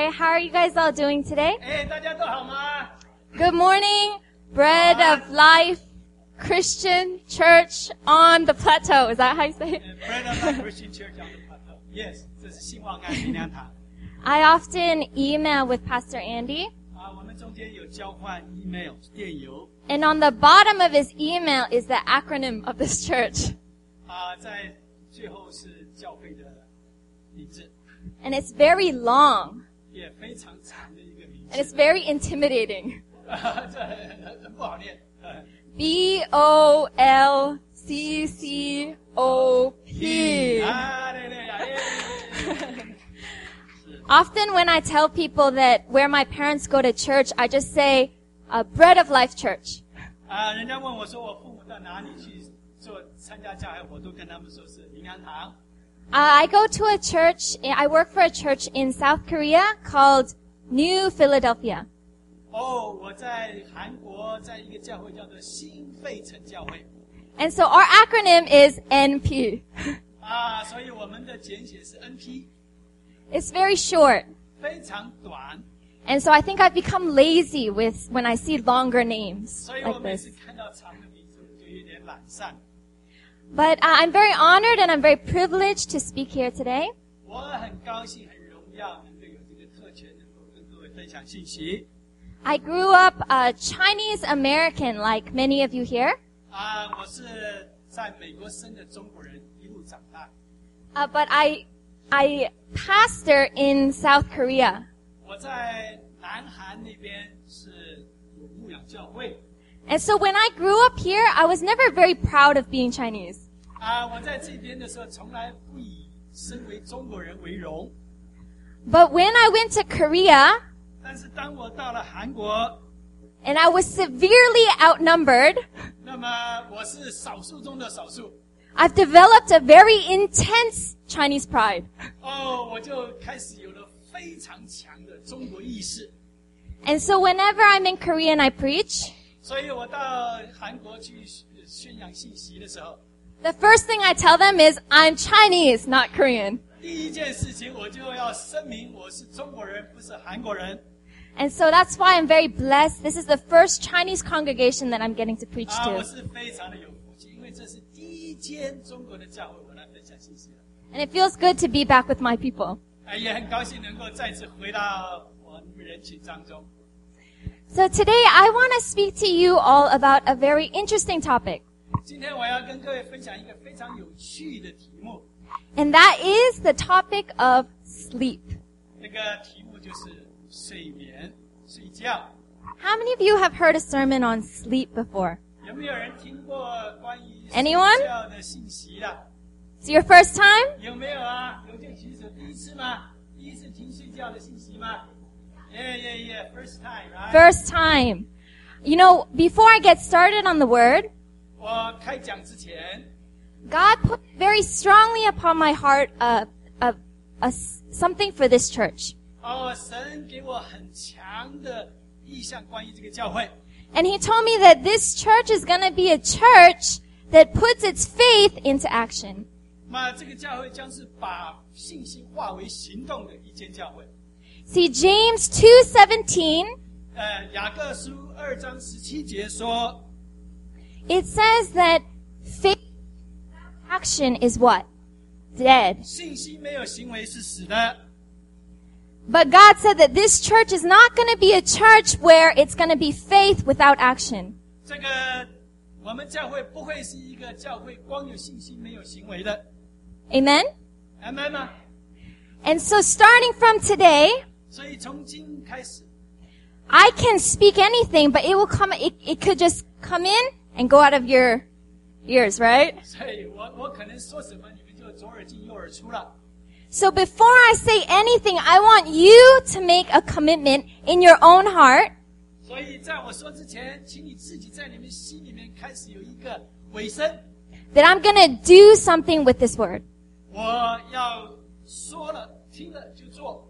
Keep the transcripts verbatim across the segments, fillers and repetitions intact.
Okay, how are you guys all doing today? 哎，大家都好吗？ Good morning, Bread of Life Christian Church on the Plateau. Is that how you say it? Bread of Life Christian Church on the Plateau. Yes， 这是信望爱灵粮堂。 I often email with Pastor Andy, 啊，我们中间有交换 email 电邮。 and on the bottom of his email is the acronym of this church. 啊，在最后是教会的名字， And it's very long, 也非常长的一个名 and 字。 it's very intimidating. 啊，这很很很不好念。 B O L C C O P. 啊，对对呀，耶 Often when I tell people that where my parents go to church, I just say, uh, Bread of Life Church. 啊，人家问我说我父母到哪里去做参加教会活动，跟他们说是灵粮堂。 Uh, I go to a church, I work for a church in South Korea called New Philadelphia. 哦，我在韩国在一个教会叫做新费城教会。 And so our acronym is N P. 啊，所以我们的简写是 N P， It's very short. 非常短， And so I think I've become lazy with when I see longer names 所以我 like 每 this. 次看到长的名字我就有点懒散。 But uh, I'm very honored and I'm very privileged to speak here today. 我很高兴、很荣耀能够有这个特权，能够跟各位分享信息。 I grew up uh, Chinese American like many of you here. 啊，我是在美国生的中国人，一路长大。 Uh, but I, I pastor in South Korea. 我在南韩那边是有牧养教会。 And so when I grew up here, I was never very proud of being Chinese. 啊，我在这边的时候从来不以身为中国人为荣。 But when I went to Korea, 但是当我到了韩国， and I was severely outnumbered, 那么我是少数中的少数。 I've developed a very intense Chinese pride. 哦，我就开始有了非常强的中国意识。 And so whenever I'm in Korea and I preach, 所以我到韩国去宣扬信息的时候， the first thing I tell them is, I'm Chinese, not Korean. 第一件事情我就要声明我是中国人，不是韩国人。 And so that's why I'm very blessed. This is the first Chinese congregation that I'm getting to preach 啊，我 to. 是非常的有福气，因为这是第一间中国的教会，我来分享信息了。 And it feels good to be back with my people. 啊，也很高兴能够再次回到我们人群当中。 So today I want to speak to you all about a very interesting topic. 今天我要跟各位分享一个非常有趣的题目， And that is the topic of sleep. 这个题目就是睡眠、睡觉。 How many of you have heard a sermon on sleep before? 有没有人听过关于睡 Anyone? 觉的信息的？ It's your first time? 有没有啊？有就举手，第一次吗？第一次听睡觉的信息吗？ Yeah, yeah, yeah. First time, right? First time. You know, before I get started on the word, 我开讲之前， God put very strongly upon my heart uh, uh, uh, something for this church. 哦，神给我很强的意向关于这个教会。 And He told me that this church is going to be a church that puts its faith into action. 那这个教会将是把信心化为行动的一间教会。 See, James two seventeen, 呃，雅各书二章十七节说， it says that faith without action is what? Dead. 信心没有行为是死的。 But God said that this church is not going to be a church where it's going to be faith without action. 这个我们教会不会是一个教会光有信心没有行为的。 Amen? Amen 吗？ And so starting from today, 所以从今开始， I can speak anything, but it will come, it, it could just come in and go out of your ears, right? 所以我我可能说什么，你们就左耳进右耳出了。 So before I say anything, I want you to make a commitment in your own heart 所以在我说之前，请你自己在你们心里面开始有一个尾声。 that I'm going to do something with this word. 我要说了，听了就做。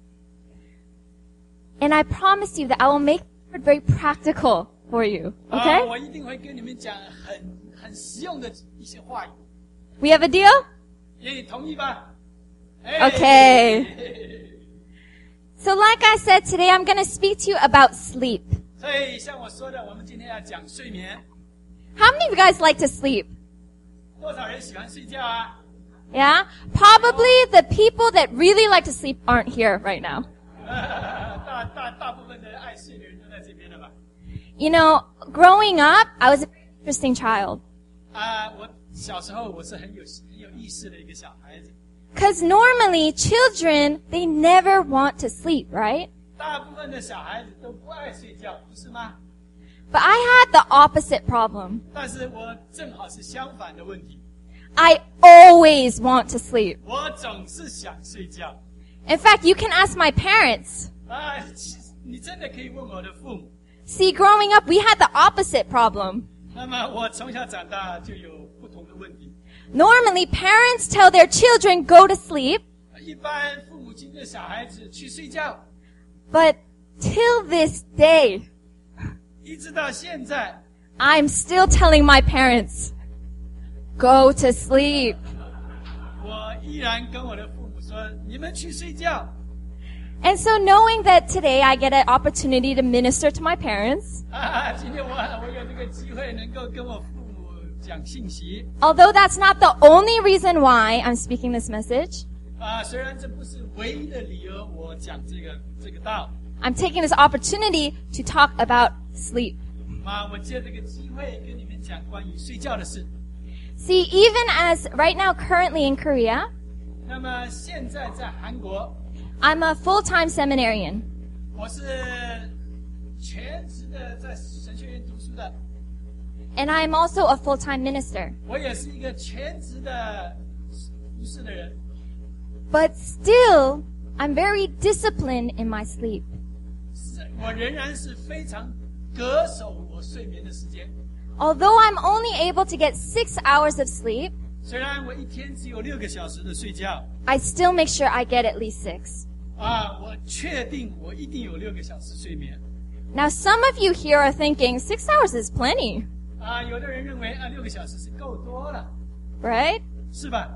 And I promise you that I will make the word very practical for you. 啊， Okay? 我一定会跟你们讲很很实用的一些话语， We have a deal? 也同意吧？哎 Okay. So like I said, today I'm going to speak to you about sleep. 所以像我说的，我们今天要讲睡眠。 How many of you guys like to sleep? 多少人喜欢睡觉啊？ Yeah? Probably the people that really like to sleep aren't here right now. 大大大部分的爱睡的人都在这边了吧？ You know, growing up, I was an interesting child. 啊，我小时候我是很有很有意思的一个小孩子。 Because normally children, they never want to sleep, right? 大部分的小孩子都不爱睡觉，不是吗？ But I had the opposite problem. 但是我正好是相反的问题， I always want to sleep. 我总是想睡觉。 In fact, you can ask my parents. 啊，其实你真的可以问我的父母。 See, growing up, we had the opposite problem. 那么我从小长大就有不同的问题。 Normally, parents tell their children go to sleep, 一般父母亲的小孩子去睡觉， but till this day, 一直到现在， I'm still telling my parents, go to sleep. 我依然跟我的父母说：“你们去睡觉。 And so knowing that today I get an opportunity to minister to my parents, ” 啊，今天我我有这个机会能够跟我父母讲信息 although that's not the only reason why I'm speaking this message, 啊，虽然这不是唯一的理由，我讲这个这个道 I'm taking this opportunity to talk about sleep. 啊，我借这个机会跟你们讲关于睡觉的事。 See, even as right now currently in Korea, 那么现在在韩国， I'm a full-time seminarian. 我是全职的在神学院读书的， And I'm also a full-time minister. 我也是一个全职的服侍的人。 But still, I'm very disciplined in my sleep. 是我仍然是非常恪守我睡眠的时间。 Although I'm only able to get six hours of sleep, 虽然我一天只有六个小时的睡觉， I still make sure I get at least six. 啊，我确定我一定有六个小时睡眠。 Now, some of you here are thinking six hours is plenty, 啊，有的人认为啊，六个小时是够多了， right? 是吧？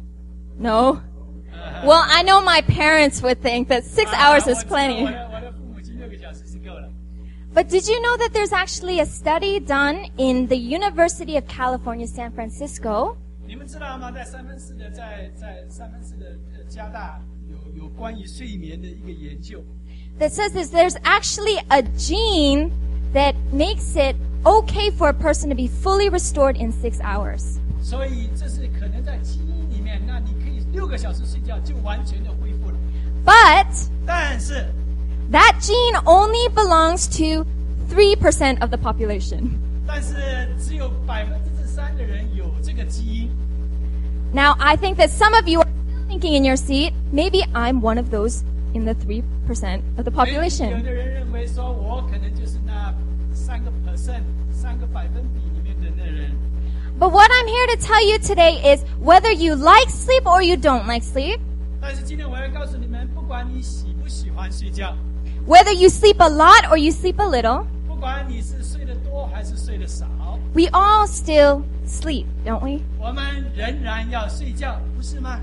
No. 啊 Well, I know my parents would think that six 啊 hours 我 is 知道 plenty. 我的我的父母亲六个小时是够了。 But did you know that there's actually a study done in the University of California, San Francisco, 你们知道吗？在三藩市的在在三藩市的呃加大有有关于睡眠的一个研究， that says this, there's actually a gene that makes it okay for a person to be fully restored in six hours. 所以这是可能在基因里面，那你可以六个小时睡觉就完全的恢复了。 But 但是 that gene only belongs to three percent of the population. 但是只有百分之三的人有这个基因。 Now, I think that some of you are thinking in your seat, maybe I'm one of those in the three percent of the 有 population. 的人认为说，我可能就是那三个 percent、三个百分比里面的那人。 But what I'm here to tell you today is whether you like sleep or you don't like sleep, 但是今天我要告诉你们，不管你喜不喜欢睡觉， whether you sleep a lot or you sleep a little, 不管你是睡得多还是睡得少， we all still sleep, don't we? 我们仍然要睡觉，不是吗？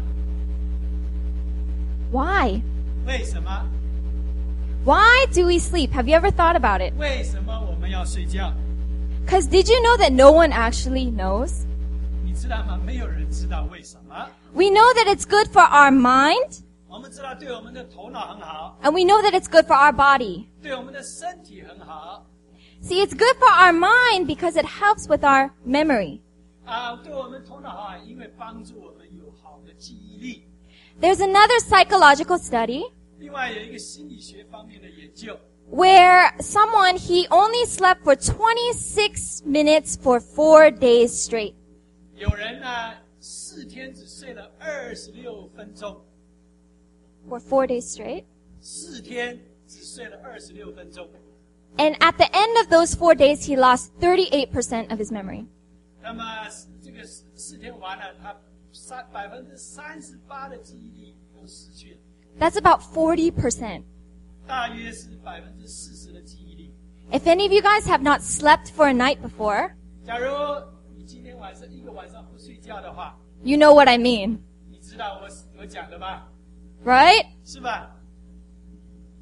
Why? 为什么？ Why do we sleep? Have you ever thought about it? 为什么我们要睡觉？ Because did you know that no one actually knows? 你知道吗？没有人知道为什么。 We know that it's good for our mind, 我们知道对我们的头脑很好， and we know that it's good for our body. 对我们的身体很好， See, it's good for our mind because it helps with our memory. 啊，对我们头脑好，因为帮助我们有好的记忆力。 There's another psychological study 另外有一个心理学方面的研究， where someone, he only slept for twenty-six minutes for four days straight. 有人呢四天只睡了二十六分钟， For four days straight. 四天只睡了二十六分钟。 And at the end of those four days, he lost thirty-eight percent of his memory. 那么这个四四天完了，他三百分之三十八的记忆力都失去了， That's about forty percent. 大约是百分之四十的记忆力。 If any of you guys have not slept for a night before, 假如你今天晚上一个晚上不睡觉的话， you know what I mean, 你知道我我讲的吗？ right? 是吧？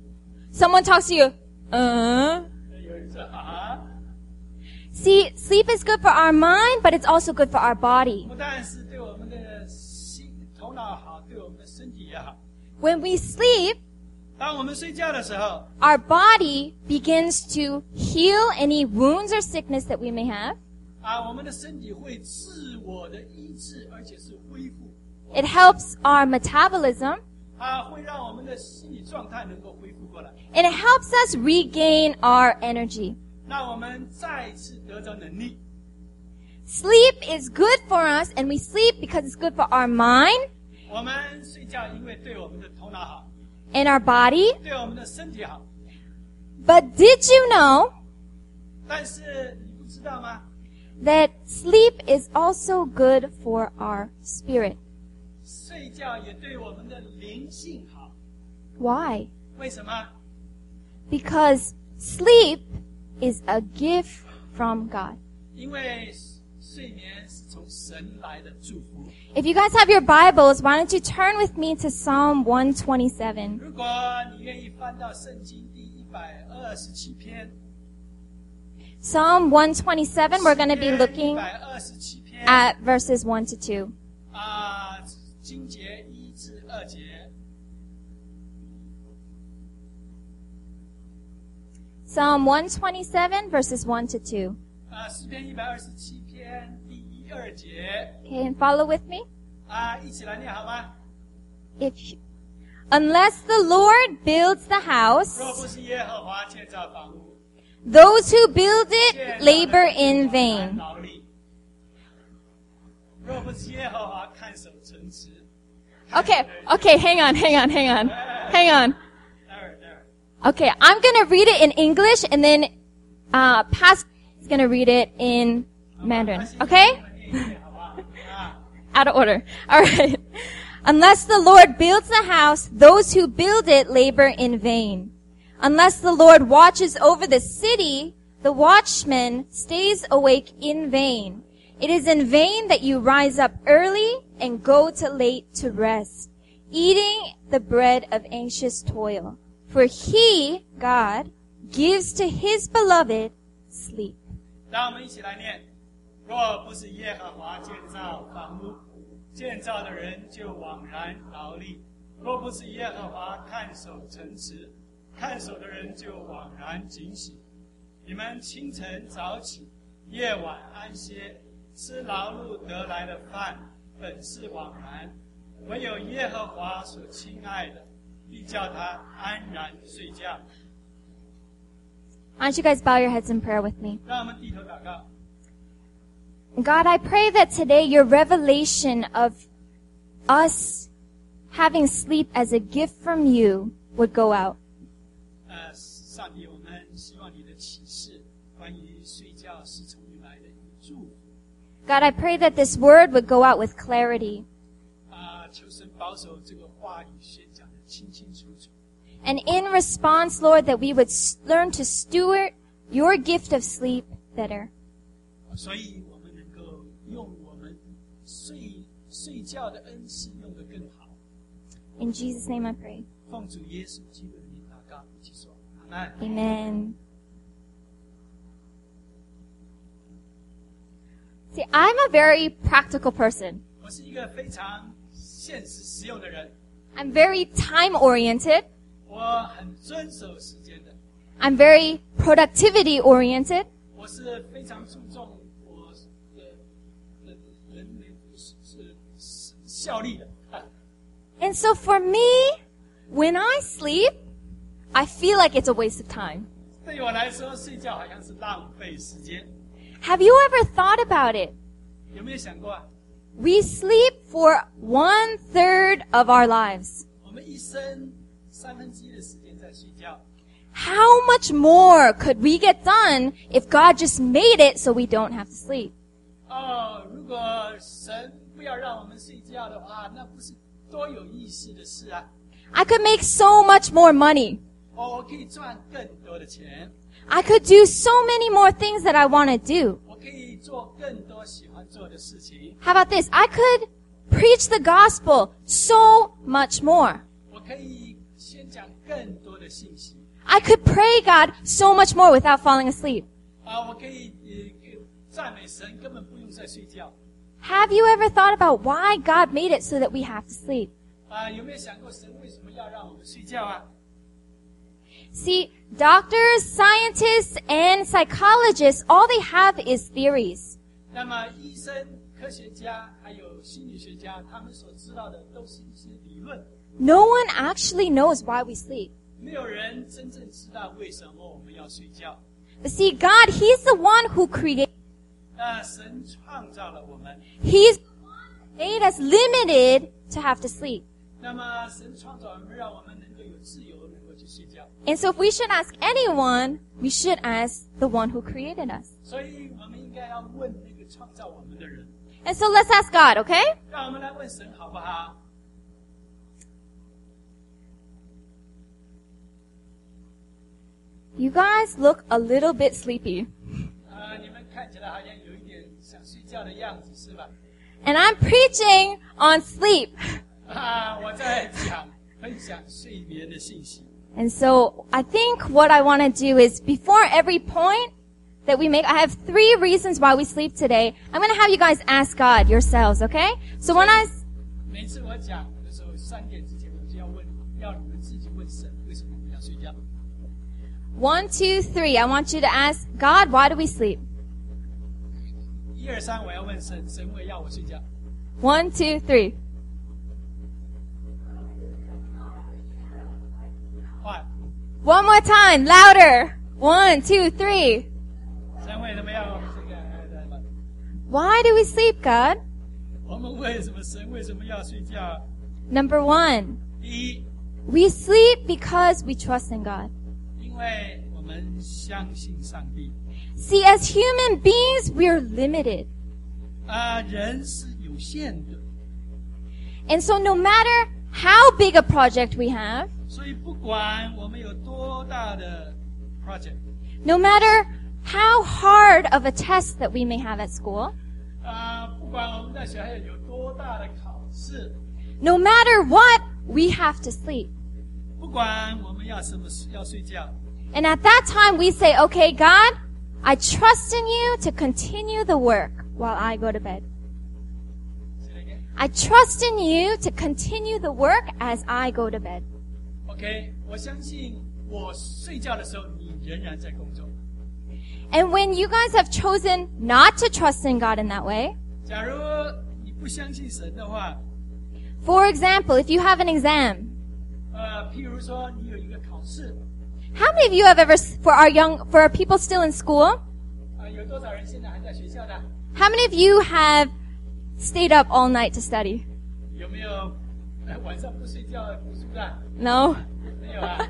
Someone talks to you, uh. 有人说啊， See, sleep is good for our mind, but it's also good for our body. 不但是对我们的心头脑好，对我们的身体也好。 When we sleep, 当我们睡觉的时候， our body begins to heal any wounds or sickness that we may have. 啊，我们的身体会自我的医治，而且是恢复。 It helps our metabolism, 啊，会让我们的心理状态能够恢复过来。 and it helps us regain our energy. 那我们再次得着能力。 Sleep is good for us, and we sleep because it's good for our mind 我们睡觉，因为对我们的头脑好， and our body. 对我们的身体好。 But did you know 但是你不知道吗？ that sleep is also good for our spirit? 睡觉也对我们的灵性好。 Why? 为什么？ Because sleep is a gift from God. 因为睡眠是从神来的祝福。 If you guys have your Bibles, why don't you turn with me to Psalm one twenty-seven? 如果你愿意翻到圣经第一百二十七篇， Psalm one twenty-seven, we're going to be 一 looking 百二十七篇 at verses one to two. 啊，经节一至二节。 Psalm one twenty-seven, verses one to two. 啊，诗篇一百二十七篇第一二节 Okay, and follow with me. 啊，一起来念好吗？ If you- Unless the Lord builds the 若 house, 不是耶和华建造房屋， those who build 建 it 造的 labor 人 in 枉然 vain. 劳力。若不是耶和华看守城池， Okay, okay, hang on, hang on, hang on, hang on. 待会儿待会儿 Okay, I'm gonna read it in English and then, uh, Pastor is gonna read it in Mandarin. Okay? 好吧？啊， Out of order. Alright. Unless the Lord builds the house, those who build it labor in vain. Unless the Lord watches over the city, the watchman stays awake in vain. It is in vain that you rise up early and go to late to rest, eating the bread of anxious toil. For he, God, gives to his beloved sleep. 让我们一起来念：若不是耶和华建造房屋，建造的人就枉然劳力；若不是耶和华看守城池，看守的人就枉然警醒。你们清晨早起，夜晚安歇，吃劳碌得来的饭，本是枉然；唯有耶和华所亲爱的，必叫他安然睡觉。 Why don't you guys bow your heads in prayer with me? 让我们低头祷告。 God, I pray that today your revelation of us having sleep as a gift from you would go out. 呃，上帝，我们希望你的启示关于睡觉是从你来的一个祝福。 God, I pray that this word would go out with clarity. 啊、求神保守这个话语宣讲的清清楚楚。 And in response, Lord, that we would s- learn to steward your gift of sleep better. 所以我们能够用我们睡睡觉的恩赐用得更好。 In Jesus' name I pray. 奉主耶稣基督的名祷告，一起说阿门。 Amen. See, I'm a very practical person. 我是一个非常现实实用的人， I'm very time oriented. 我很遵守时间的， I'm very productivity oriented. 我是非常注重我的的人是是是效率的。啊 And so for me, when I sleep, I feel like it's a waste of time. 对于我来说，睡觉好像是浪费时间。 Have you ever thought about it? 有没有想过啊？ We sleep for one third of our lives. 我们一生三分之一的时间在睡觉， How much more could we get done if God just made it so we don't have to sleep? 哦，如果神不要让我们睡觉的话，那不是多有意思的事啊！ I could make so much more money. 哦，我可以赚更多的钱， I could do so many more things that I want to do. 我可以做更多喜欢做的事情， How about this? I could preach the gospel so much more. 我可以宣讲更多的信息。 I could pray God so much more without falling asleep. 啊，我可以呃赞美神，根本不用再睡觉。 Have you ever thought about why God made it so that we have to sleep? 啊，有没有想过神为什么要让我们睡觉啊？ See, doctors, scientists, and psychologists, all they have is theories. 那么医生、科学家还有心理学家，他们所知道的都是一些理论， No one actually knows why we sleep. 没有人真正知道为什么我们要睡觉。 But see, God, He's the one who created. 那神创造了我们， He's made us limited to have to sleep. 那么神创造我们，让我们能够有自由，能够去睡觉。 And so if we should ask anyone, we should ask the one who created us. 所以我们应该要问那个创造我们的人。 And so let's ask God, okay? 让我们来问神好不好？ You guys look a little bit sleepy. 啊，你们看起来好像有一点想睡觉的样子，是吧？ And I'm preaching on sleep. 啊，我在讲分享睡眠的信息。 And so I think what I want to do is before every point that we make, I have three reasons why we sleep today. I'm going to have you guys ask God yourselves, okay? So when I, 每次我讲的时候，三点之前我就要问，要你们自己问神，为什么我们要睡觉？ one, two, three, I want you to ask God, why do we sleep? 一二三，我要问神，神为要我睡觉。 One, two, three. 换， One more time, louder. One, two, three. 神为什么要我们睡觉？来来来， Why do we sleep, God? 我们为什么神为什么要睡觉？ Number one, 第一， we sleep because we trust in God. 因为我们相信上帝。 See, as human beings, we're limited. 啊，人是有限的， And so no matter how big a project we have, 所以不管我们有多大的 project， no matter how hard of a test that we may have at school, 啊，不管我们在学校有多大的考试， no matter what, we have to sleep. 不管我们要什么要睡觉， And at that time, we say, okay, God, I trust in you to continue the work while I go to bed. I trust in you to continue the work as I go to bed. OK， 我相信我睡觉的时候，你仍然在工作。 And when you guys have chosen not to trust in God in that way, 假如你不相信神的话， for example, if you have an exam, 呃，譬如说你有一个考试， how many of you have ever, for our young, for our people still in school, 啊，有多少人现在还在学校的？ how many of you have stayed up all night to study? 有没有呃晚上不睡觉读书的？ No? 没有啊。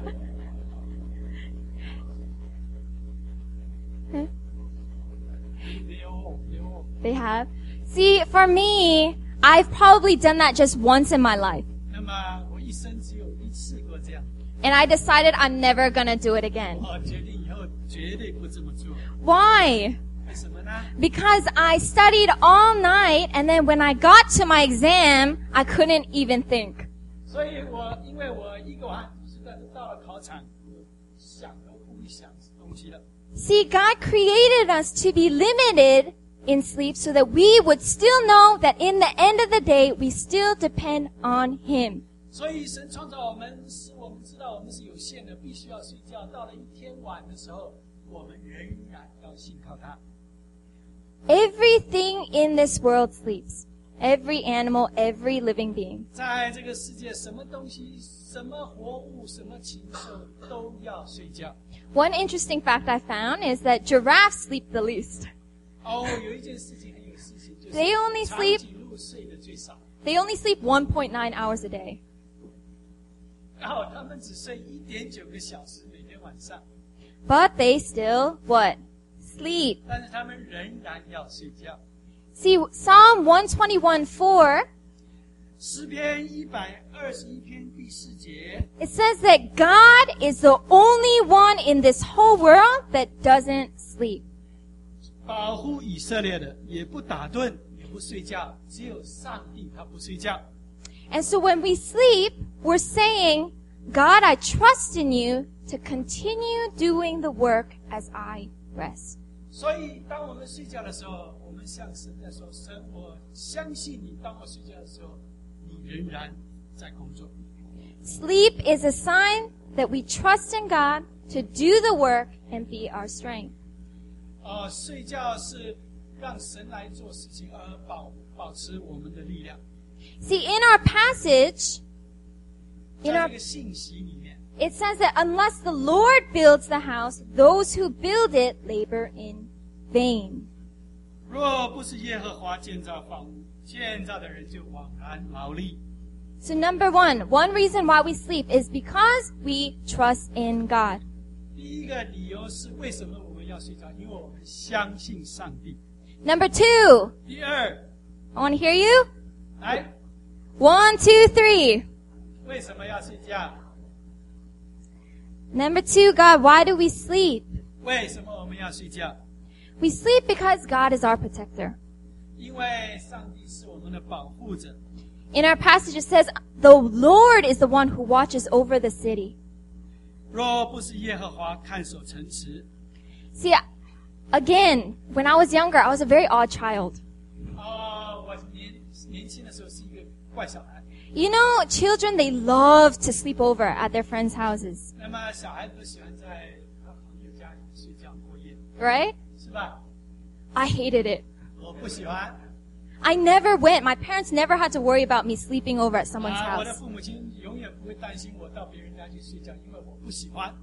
有有。 They have. See, for me, I've probably done that just once in my life. 那么我一生只有一次过这样， And I decided I'm never gonna do it again. 我决定以后绝对不这么做。 Why? 为什么呢？ Because I studied all night and then when I got to my exam, I couldn't even think. 所以我因为我一个晚上读书，但是到了考场，我想都不会想东西了。 See, God created us to be limited in sleep so that we would still know that in the end of the day, we still depend on Him. 所以神创造我们，使我们知道我们是有限的，必须要睡觉。到了一天晚的时候，我们仍然要信靠他。 Everything in this world sleeps. Every animal, every living being. 在这个世界，什么东西、什么活物、什么禽兽都要睡觉。 One interesting fact I found is that giraffes sleep the least. 哦，有一件事情很有事情，就是 They only 长 sleep- 颈鹿睡的最少， They only sleep one point nine hours a day. 然后他们只睡一点九个小时每天晚上， But they still, what? Sleep. 但是他们仍然要睡觉。 See, Psalm one twenty-one four, 诗篇一百二十一篇第四节， it says that God is the only one in this whole world that doesn't sleep. 保护以色列的也不打盹，也不睡觉，只有上帝他不睡觉。 And so when we sleep, we're saying God, I trust in you to continue doing the work as I rest. 所以，当我们睡觉的时候，我们向神在说：“神，我相信你。当我睡觉的时候，你仍然在工作。” Sleep is a sign that we trust in God to do the work and be our strength. 呃，睡觉是让神来做事情，而保保持我们的力量。 See, in our passage, in 在 our 这个信息里面， it says that unless the Lord builds the house, those who build it labor in vain. 若不是耶和华建造房屋，建造的人就枉然劳力。 So number one, one reason why we sleep is because we trust in God. 第一个理由是为什么我们要睡觉？因为我们相信上帝。 Number two, 第二， I want to hear you. 来， One, two, three. 为什么要睡觉？ Number two, God, why do we sleep? 为什么我们要睡觉？ We sleep because God is our protector. 因为上帝是我们的保护者。 In our passage, it says, the Lord is the one who watches over the city. 若不是耶和华看守城池， See, again, when I was younger, I was a very odd child. 啊、我年年轻的时候是一个怪小孩。 You know, children, they love to sleep over at their friends' houses, 那么小孩子都喜欢在他朋友家里睡觉过夜， right? 是吧？ I hated it. 我不喜欢。 I never went. My parents never had to worry about me sleeping over at someone's 啊，我的 house. 父母亲永远不会担心我到别人家去睡觉，因为我不喜欢。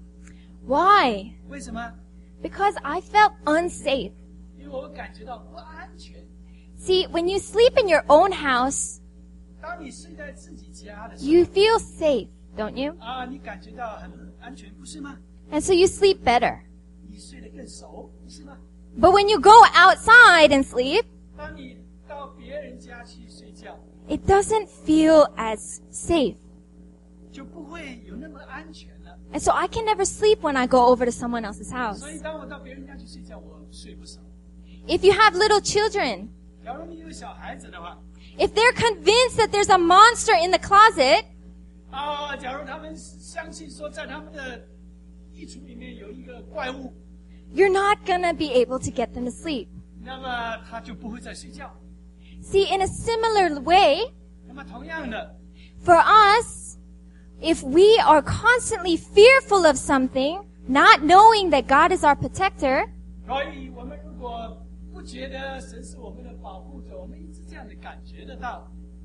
Why? 为什么？ Because I felt unsafe. 因为我感觉到不安全。 See, when you sleep in your own house, 当你睡在自己家的时 you feel safe, don't you? 候，啊，你感觉到很安全，不是吗？ And so you sleep better. 你睡得更熟，不是吗？ But when you go outside and sleep, 当你到别人家去睡觉， it doesn't feel as safe. 就不会有那么安全了。 And so I can never sleep when I go over to someone else's house. 所以当我到别人家去睡觉，我睡不熟。 If you have little children, 假如你有小孩子的话， if they're convinced that there's a monster in the closet, 啊，假如他们相信说在他们的衣橱里面有一个怪物， you're not gonna be able to get them to sleep. 那么他就不会再睡觉。 See, in a similar way, 那么同样的， for us, if we are constantly fearful of something, not knowing that God is our protector, 所以我们如果不觉得神是我们的保护者，我们一直这样的感觉得到，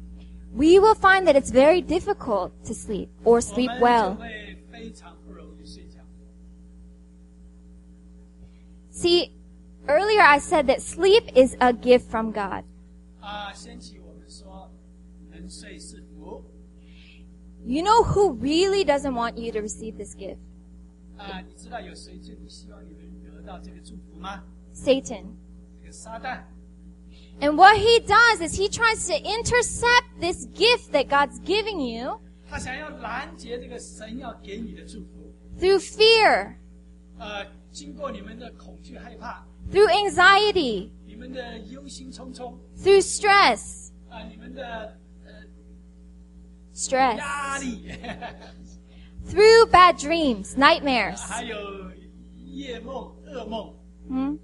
we will find that it's very difficult to sleep or 我 sleep 们 well. 就会非常不容易睡觉。 See, earlier I said that sleep is a gift from God. 啊，先起我们说，能睡是福。 You know who really doesn't want you to receive this gift? 啊，你知道有谁最不希望你们得到这个祝福吗？ Satan. 这个撒旦。 And what he does is he tries to intercept this gift that God's giving you 他想要拦截这个神要给你的祝福， through fear, 呃，经过你们的恐惧、害怕， through anxiety, 你们的忧心忡忡， through stress. 啊、你们的呃 Stress. 压力， Through bad dreams, nightmares. 还有夜梦、噩梦。 Hmm?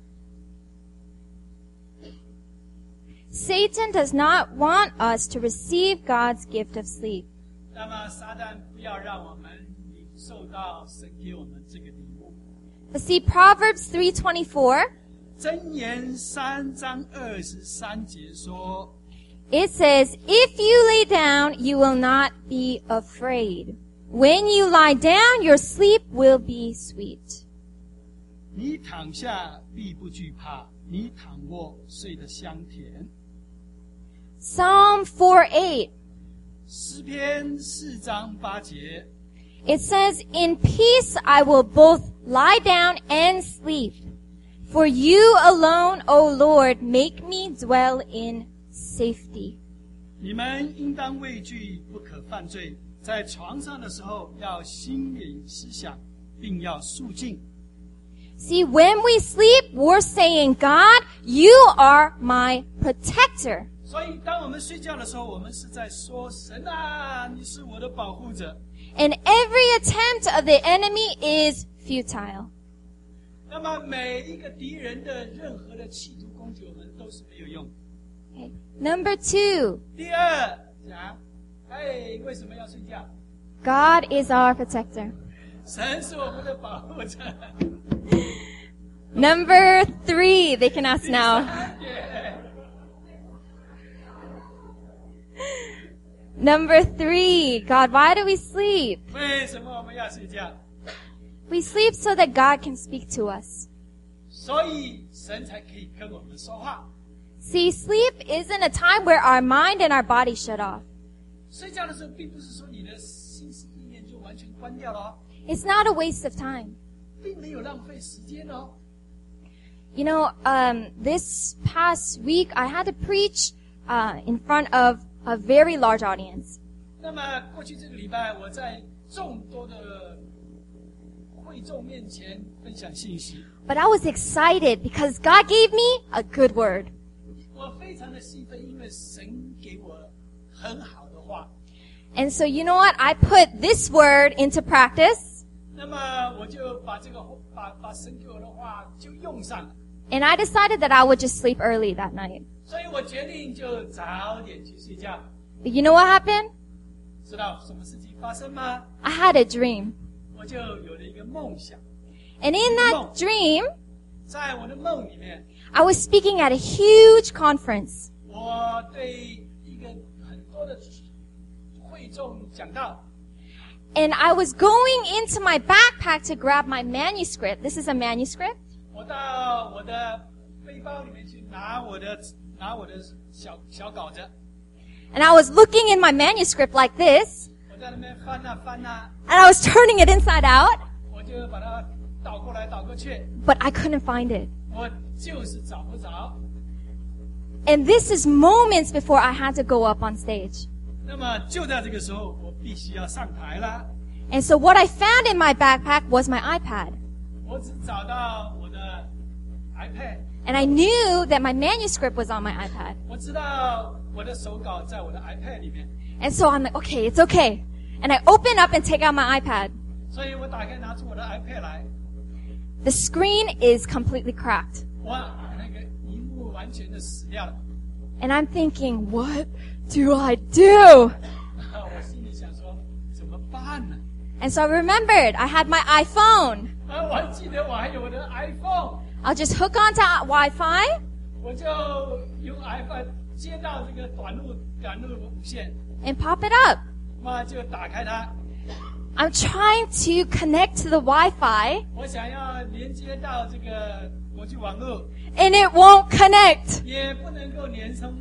Satan does not want us to receive God's gift of sleep. 那么撒旦不要让我们领受到神给我们这个礼物。 But see, Proverbs three twenty-four, 箴言三章二十三节说。 it says, if you lay down, you will not be afraid. When you lie down, your sleep will be sweet. 你躺下必不惧怕，你躺卧睡得香甜。 Psalm four eight, 诗篇四章八节， it says, in peace I will both lie down and sleep. For you alone, O Lord, make me dwell in safety. 你们应当畏惧，不可犯罪。在床上的时候，要心领思想，并要肃静。 See, when we sleep, we're saying, God, you are my protector. 所以，当我们睡觉的时候，我们是在说：“神啊，你是我的保护者。” And every attempt of the enemy is futile. 那么每一个敌人的任何的企图攻击我们都是没有用。 Okay. Number two, 第二讲，哎，为什么要睡觉？ God is our protector. 神是我们的保护者。 Number three, they can ask 第 now. 三点， Number three, God, why do we sleep? 为什么我们要睡觉？ We sleep so that God can speak to us. 所以神才可以跟我们说话。 See, sleep isn't a time where our mind and our body shut off. 睡觉的时候，并不是说你的心思意念就完全关掉了哦， It's not a waste of time. 并没有浪费时间哦。 You know, um, this past week I had to preach uh, in front of a very large audience. 那么过去这个礼拜，我在众多的会众面前分享信息， But I was excited because God gave me a good word. 我非常的兴奋，因为神给我很好的话。 And so you know what? I put this word into practice 那么我就把这个把把神给我的话就用上了， and I decided that I would just sleep early that night. 所以我决定就早点去睡觉。 But you know what happened? 知道什么事情发生吗？ I had a dream. 我就有了一个梦想， And in that dream, 在我的梦里面， I was speaking at a huge conference. 我对一个很多的会众讲道， And I was going into my backpack to grab my manuscript. This is a manuscript. 我到我的背包里面去拿我的拿我的小小稿子， And I was looking in my manuscript like this. 我在那边翻啊翻啊， And I was turning it inside out. 我就把它倒过来倒过去， But I couldn't find it. 我就是找不着。 And this is moments before I had to go up on stage. 那么就在这个时候，我必须要上台了。 And so what I found in my backpack was my iPad. 我只找到我的 iPad， And I knew that my manuscript was on my iPad. 我知道我的手稿在我的 iPad 里面， And so I'm like, okay, it's okay. And I open up and take out my iPad. 所以我打开拿出我的 iPad 来， The screen is completely cracked. 我那个荧幕完全的死掉了。 And I'm thinking, what do I do? 我心里想说，怎么办呢？ And so I remembered I had my iPhone. 啊，我还记得我还有我的 iPhone， I'll just hook onto Wi-Fi 我就用 iPhone 接到这个短路短路无线， and pop it up. 那就打开它。 I'm trying to connect to the Wi-Fi 我想要连接到这个国际网络， and it won't connect. 也不能够连通。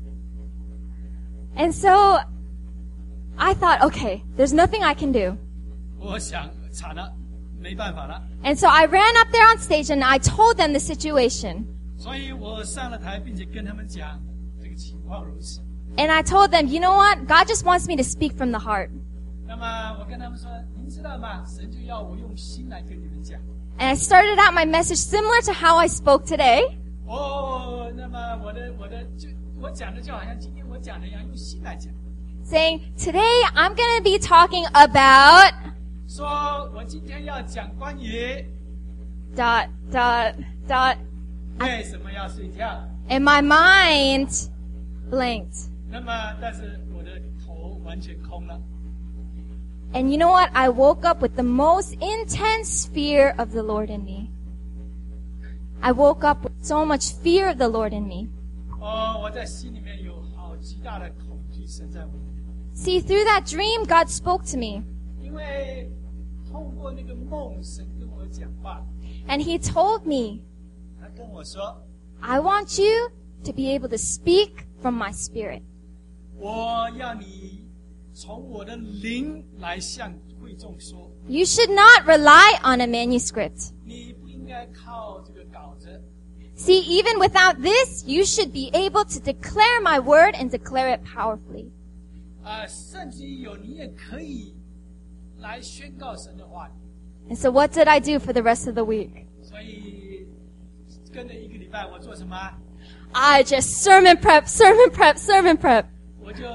And so I thought, okay, there's nothing I can do. 我想惨了，没办法了， And so I ran up there on stage and I told them the situation. 所以我上了台，并且跟他们讲这个情况如此。 And I told them, you know what? God just wants me to speak from the heart. 那么我跟他们说，您知道吗？神就要我用心来跟你们讲。 And I started out my message similar to how I spoke today. 哦，那么我的我的就我讲的就好像今天我讲的一样，用心来讲。 Saying, today I'm going to be talking about 说我今天要讲关于 dot, dot, dot. 为什么要睡觉。 And my mind blanked. 那么，但是我的头完全空了。 And you know what? I woke up with the most intense fear of the Lord in me. I woke up with so much fear of the Lord in me. 哦，我在心里面有好极大的恐惧生在我里面。 See, through that dream, God spoke to me. 因为透过那个梦，神跟我讲话， And He told me, 他跟我说， I want you to be able to speak from my spirit. 我要你从我的灵来向会众说， You should not rely on a manuscript. 你不应该靠这个稿子。 See, even without this, you should be able to declare my word and declare it powerfully. 啊、甚至于有你也可以来宣告神的话语。 And so what did I do for the rest of the week? 所以跟着一个礼拜，我做什么？ I just sermon prep, sermon prep, sermon prep. 我就是不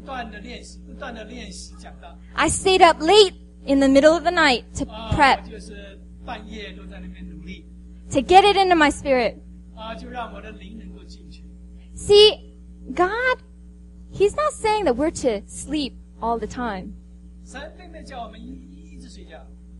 断的练习，不断的练习讲道。 I stayed up late in the middle of the night to 啊， prep, 我就是半夜都在那边努力， to get it into my spirit. 啊，就让我的灵能够进去。 See, God, He's not saying that we're to sleep all the time. 神并没有叫我们一一直睡觉，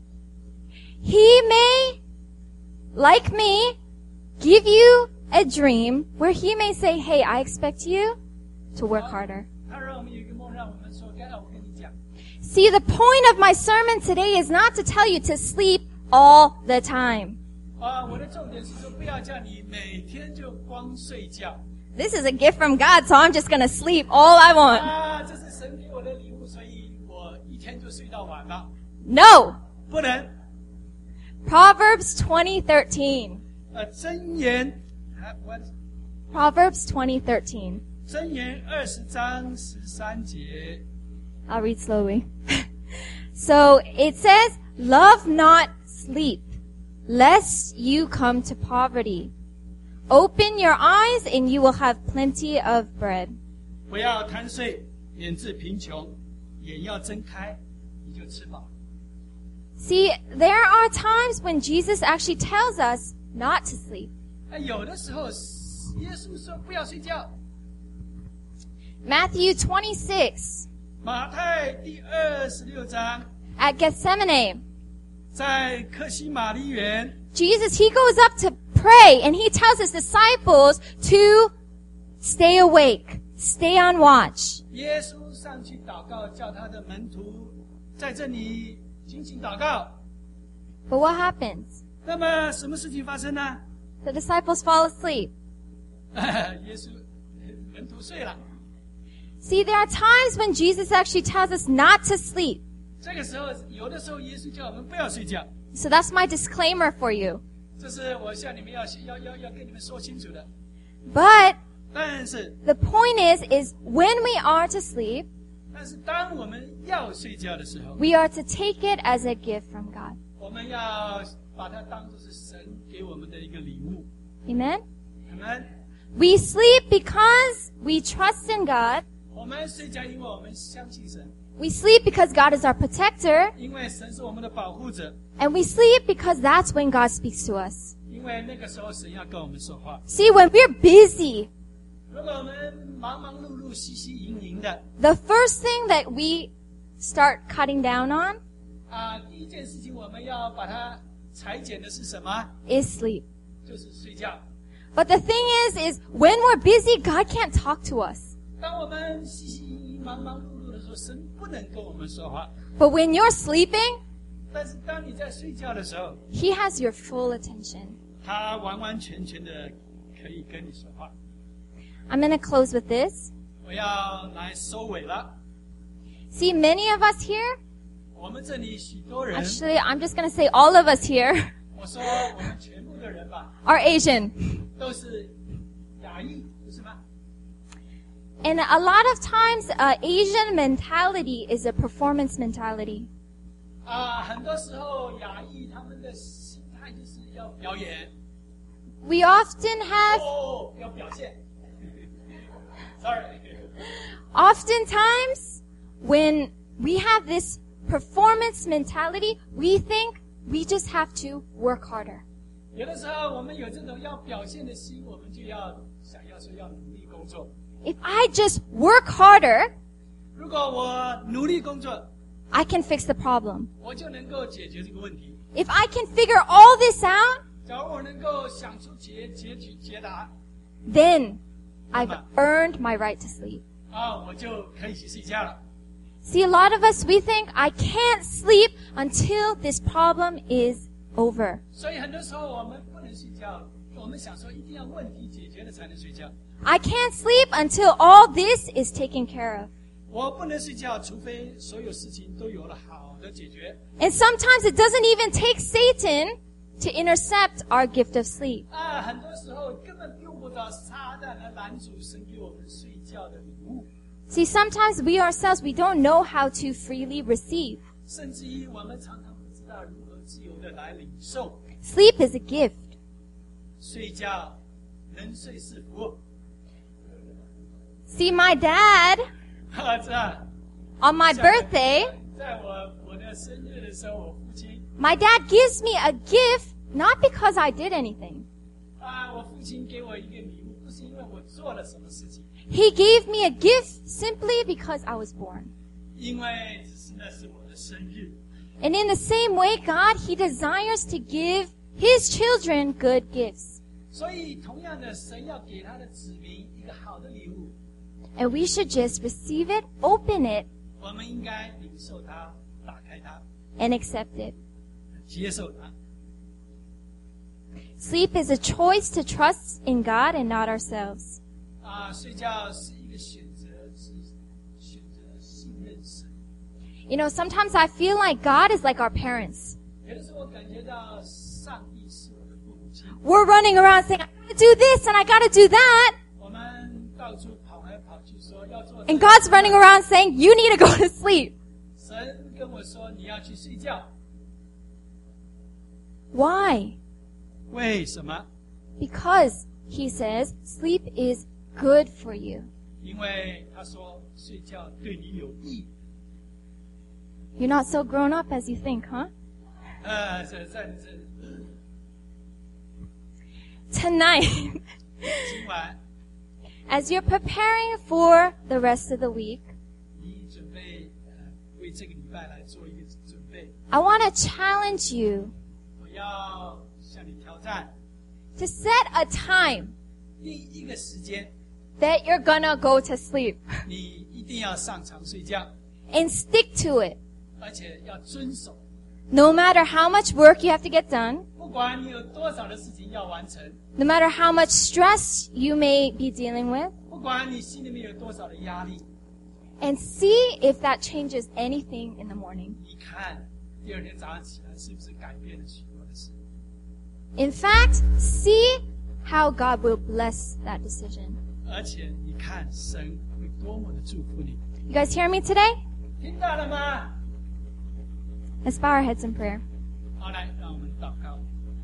He may, like me, give you a dream where He may say, hey, I expect you to work harder. 他让我们有一个梦，让我们说，该我跟你讲。 See, the point of my sermon today is not to tell you to sleep all the time. 啊，我的重点是说，不要叫你每天就光睡觉。 This is a gift from God, so I'm just gonna sleep all I want. 啊，这是神给我的礼物，所以我一天就睡到晚了。 No! 不能。 Proverbs twenty thirteen. 呃，箴言，啊，我 Proverbs twenty thirteen. 箴言二十章十三节。 I'll read slowly. So it says, love not sleep, lest you come to poverty. Open your eyes and you will have plenty of bread. 不要贪睡，免致贫穷；眼要睁开，你就吃饱。 See, there are times when Jesus actually tells us not to sleep. 啊，有的时候耶稣说不要睡觉。 Matthew twenty-six, 马太第二十六章， at Gethsemane, 在克西马利园， Jesus, he goes up to pray and he tells his disciples to stay awake, stay on watch. 耶稣上去祷告，叫他的门徒在这里进行祷告。 But what happens? 那么什么事情发生呢？ The disciples fall asleep. 耶稣门徒睡了。 See, there are times when Jesus actually tells us not to sleep. 这个时候，有的时候耶稣叫我们不要睡觉。 So that's my disclaimer for you. 这是我向你们要要要要跟你们说清楚的。 But 但是， the point is, is when we are to sleep, 但是当我们要睡觉的时候， we are to take it as a gift from God. 我们要把它当作是神给我们的一个礼物。 Amen? 我们 We sleep because we trust in God. 我们睡觉，因为我们相信神， We sleep because God is our protector. 因为神是我们的保护者， And we sleep because that's when God speaks to us. 因为那个时候神要跟我们说话。 See, when we're busy, 如果我们忙忙碌碌、嘻嘻盈盈的， the first thing that we start cutting down on 啊，第一件事情我们要把它裁剪的是什么？ is sleep. 就是睡觉。 But the thing is, is when we're busy, God can't talk to us. 当我们嘻嘻盈盈、忙忙碌碌的时候，神不能跟我们说话。 But when you're sleeping, 但是当你在睡觉的时候， He has your full attention. 他完完全全的可以跟你说话。 I'm going to close with this. 我要来收尾了。 See, many of us here, 我们这里许多人， actually, I'm just going to say all of us here 我说我们全部的人吧， are Asian. 都是亚裔，不是吗？ And a lot of times, uh, Asian mentality is a performance mentality. 啊，很多时候亚裔他们的心态就是要表演， We often have, 哦，要表现。Sorry， oftentimes, when we have this performance mentality, we think we just have to work harder. 有的时候我们有这种要表现的心，我们就要想要说要努力工作。 If I just work harder, 如果我努力工作， I can fix the problem. 我就能够解决这个问题。 If I can figure all this out, 假如我能够想出解解决解答， then I've earned my right to sleep. 啊，我就可以去睡觉了。 See, a lot of us, we think, I can't sleep until this problem is over. 所以很多时候我们不能睡觉，我们想说一定要问题解决了才能睡觉。 I can't sleep until all this is taken care of. 我不能睡觉，除非所有事情都有了好的解决。 And sometimes it doesn't even take Satan to intercept our gift of sleep. 啊，很多时候根本用不到撒旦来拦阻神给我们睡觉的礼物， See, sometimes we ourselves, we don't know how to freely receive. 甚至于我们常常不知道如何自由的来领受。 Sleep is a gift. 睡觉能睡是福。 See, my dad, 啊，这样 On my birthday, 在我我的生日的时候，我父亲 my dad gives me a gift not because I did anything. 啊，我父亲给我一个礼物，不是因为我做了什么事情， He gave me a gift simply because I was born. 因为只是那是我的生日。 And in the same way, God, He desires to give His children good gifts. 所以，同样的，神要给他的子民一个好的礼物， And we should just receive it, open it, 我们应该领受它，打开它， and accept it. 接受它。 Sleep is a choice to trust in God and not ourselves. 啊，睡觉是一个选择，是选择信任神。 You know, sometimes I feel like God is like our parents. 有的时候，我感觉到上帝是我的父母亲。 We're running around saying, I gotta do this and I gotta do that. 我们到处跑来跑去，说要做。 And God's running around saying, you need to go to sleep. 神跟我说，你要去睡觉。 Why? 为什么？ Because, He says, sleep is good for you. 因为他说睡觉对你有益。 You're not so grown up as you think, huh? 呃，这这这， Tonight, 今晚 as you're preparing for the rest of the week, 你准备呃为这个礼拜来做一个准备。 I want to challenge you 我要向你挑战， to set a time 第一个时间， that you're gonna go to sleep 你一定要上床睡觉， and stick to it. 而且要遵守。 No matter how much work you have to get done, 不管你有多少的事情要完成， no matter how much stress you may be dealing with, 不管你心里面有多少的压力， and see if that changes anything in the morning. 你看第二天早上起来是不是改变了许多的事？ In fact, see how God will bless that decision. 而且你看神会多么的祝福你。 You guys hear me today? 听到了吗？ Let's bow our heads in prayer. 好，来，让我们祷告。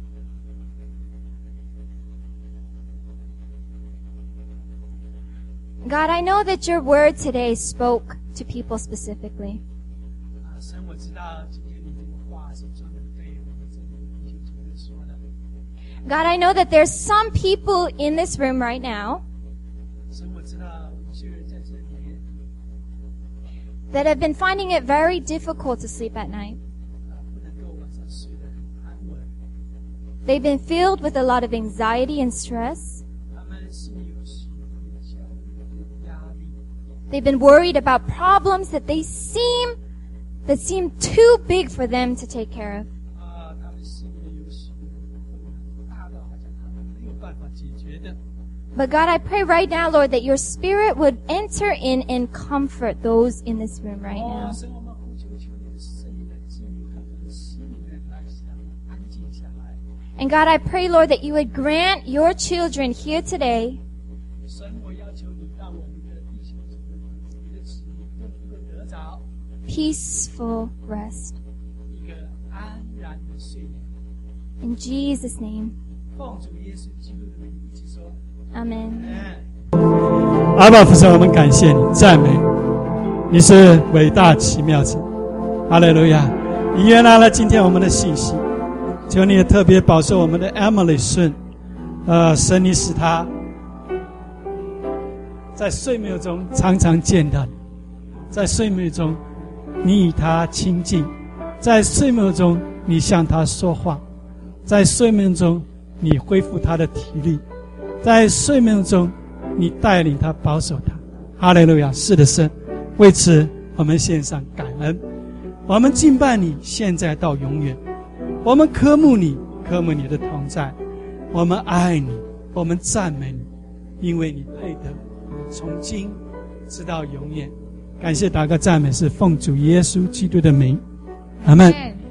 God, I know that your word today spoke to people specifically. 啊，神，我知道今天你这个话是专门对我们这里弟兄姊妹说的。 God, I know that there's some people in this room right now 神，我知道有些人在这里面 that have been finding it very difficult to sleep at night. 啊，不能够晚上睡得很安稳， They've been filled with a lot of anxiety and stress. 他们心里有许多的焦虑、有压力， They've been worried about problems that they seem that seem too big for them to take care of. 啊，他们心里面有许多的困难，大到好像他们没有办法解决的。 But God, I pray right now, Lord, that your spirit would enter in and comfort those in this room right 哦， now. 神，我们呼求求你的圣灵来进入他们的心里面，来想安静下来。 And God, I pray, Lord, that you would grant your children here today 神，我要求你，让我们的弟兄姊妹、你的子民都能够得着 peaceful rest. 一个安然的睡眠。 In Jesus' name, 奉主耶稣基督的名，一起说。 amen. 阿爸父神，我们感谢你，赞美你，你是伟大奇妙者。哈利路亚！你悦纳了今天我们的信息，求你也特别保守我们的 Emily 顺，呃，神你使他在睡梦中常常见到你，在睡梦中你与他亲近，在睡梦中你向他说话，在睡梦中你恢复他的体力，在睡梦中你带领他，保守他。哈利路亚！是的，神，为此我们献上感恩，我们敬拜你，现在到永远。我们渴慕你，渴慕你的同在，我们爱你，我们赞美你，因为你配得，从今直到永远。感谢祷告赞美是奉主耶稣基督的名，阿们。